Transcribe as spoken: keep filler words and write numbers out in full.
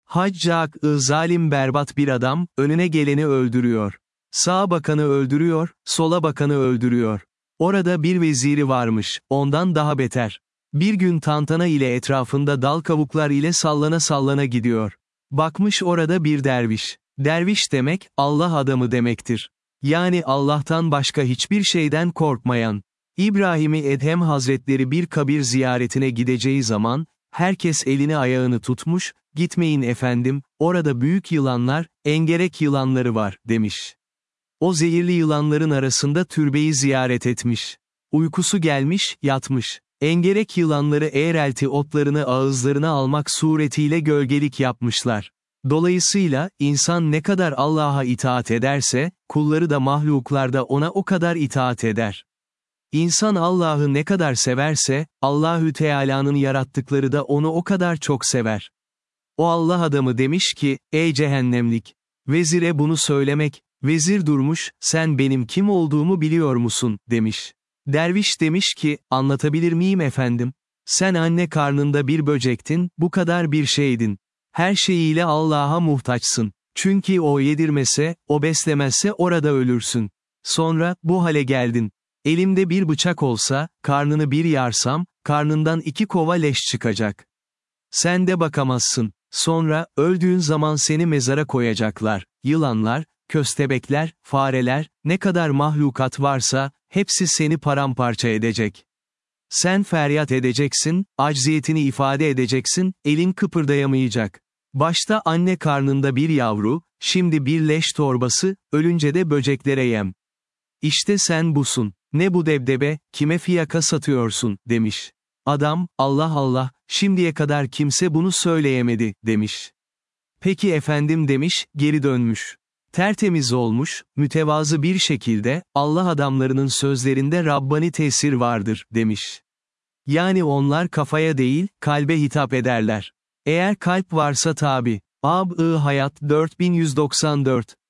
Haccak-ı zalim berbat bir adam, önüne geleni öldürüyor. Sağa bakanı öldürüyor, sola bakanı öldürüyor. Orada bir veziri varmış, ondan daha beter. Bir gün tantana ile etrafında dal kavuklar ile sallana sallana gidiyor. Bakmış orada bir derviş. Derviş demek, Allah adamı demektir. Yani Allah'tan başka hiçbir şeyden korkmayan. İbrahim-i Edhem Hazretleri bir kabir ziyaretine gideceği zaman, herkes elini ayağını tutmuş, gitmeyin efendim, orada büyük yılanlar, engerek yılanları var, demiş. O zehirli yılanların arasında türbeyi ziyaret etmiş. Uykusu gelmiş, yatmış. Engerek yılanları eğrelti otlarını ağızlarına almak suretiyle gölgelik yapmışlar. Dolayısıyla, insan ne kadar Allah'a itaat ederse, kulları da mahluklar da ona o kadar itaat eder. İnsan Allah'ı ne kadar severse, Allahü Teala'nın yarattıkları da onu o kadar çok sever. O Allah adamı demiş ki, ey cehennemlik! Vezire bunu söylemek, vezir durmuş, sen benim kim olduğumu biliyor musun, demiş. Derviş demiş ki, anlatabilir miyim efendim? Sen anne karnında bir böcektin, bu kadar bir şeydin. Her şeyiyle Allah'a muhtaçsın. Çünkü o yedirmese, o beslemezse orada ölürsün. Sonra, bu hale geldin. Elimde bir bıçak olsa, karnını bir yarsam, karnından iki kova leş çıkacak. Sen de bakamazsın. Sonra, öldüğün zaman seni mezara koyacaklar. Yılanlar, köstebekler, fareler, ne kadar mahlukat varsa, hepsi seni paramparça edecek. Sen feryat edeceksin, acziyetini ifade edeceksin, elin kıpırdayamayacak. Başta anne karnında bir yavru, şimdi bir leş torbası, ölünce de böceklere yem. İşte sen busun. Ne bu debdebe, kime fiyaka satıyorsun, demiş. Adam, Allah Allah, şimdiye kadar kimse bunu söyleyemedi, demiş. Peki efendim demiş, geri dönmüş. Tertemiz olmuş, mütevazı bir şekilde, Allah adamlarının sözlerinde Rabbani tesir vardır, demiş. Yani onlar kafaya değil, kalbe hitap ederler. Eğer kalp varsa tabi. Ab-ı Hayat dört bin yüz doksan dört